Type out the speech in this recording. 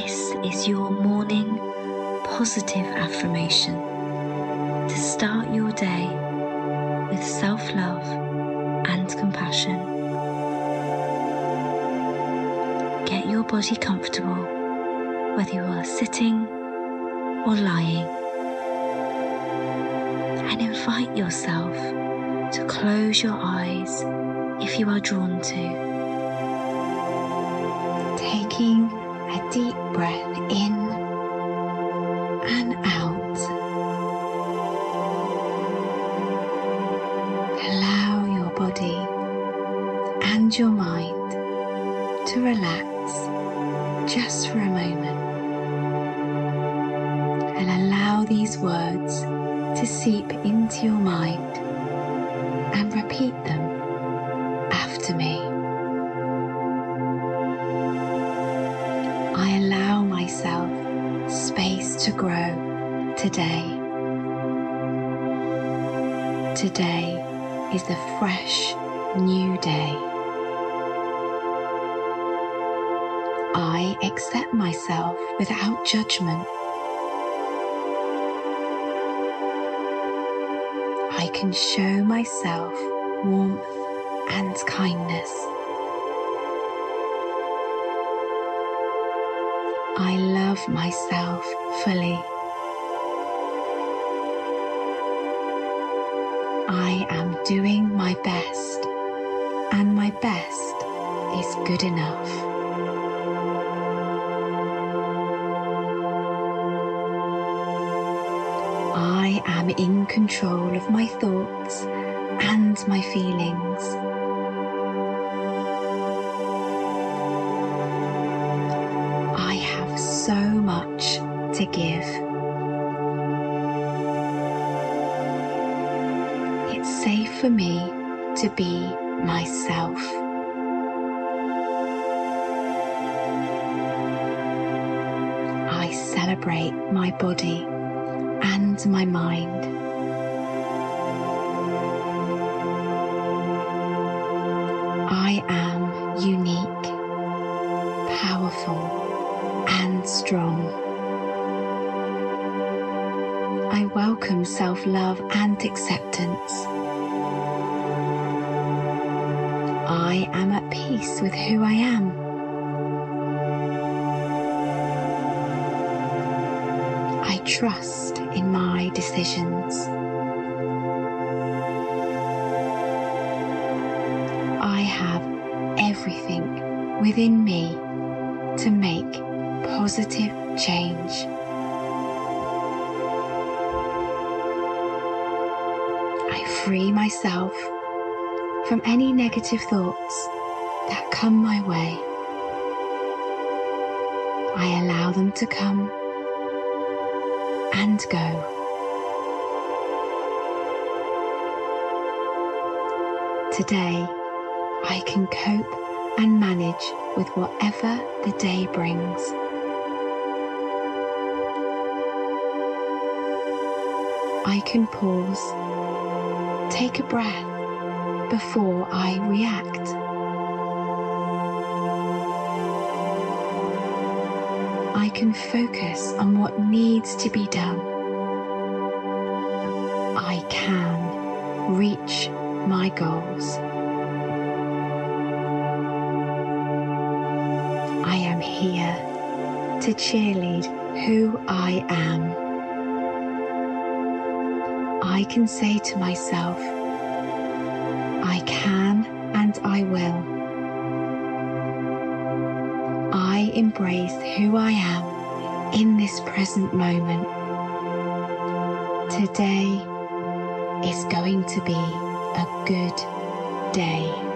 This is your morning positive affirmation to start your day with self-love and compassion. Get your body comfortable, whether you are sitting or lying, and invite yourself to close your eyes if you are drawn to. Taking a deep breath in and out. Allow your body and your mind to relax just for a moment, and allow these words to seep into your mind and repeat them after me. I allow myself space to grow today. Today is a fresh new day. I accept myself without judgment. I can show myself warmth and kindness. I love myself fully. I am doing my best, and my best is good enough. I am in control of my thoughts and my feelings. I have so much to give. It's safe for me to be myself. I celebrate my body and my mind. I am unique, powerful, and strong. I welcome self-love and acceptance. I am at peace with who I am. I trust in my decisions. I have everything within me to make positive change. I free myself from any negative thoughts that come my way. I allow them to come and go. Today, I can cope and manage with whatever the day brings. I can pause, take a breath before I react. I can focus on what needs to be done. I can reach my goals. I am here to cheerlead who I am. I can say to myself, I can and I will. I embrace who I am in this present moment. Today is going to be a good day.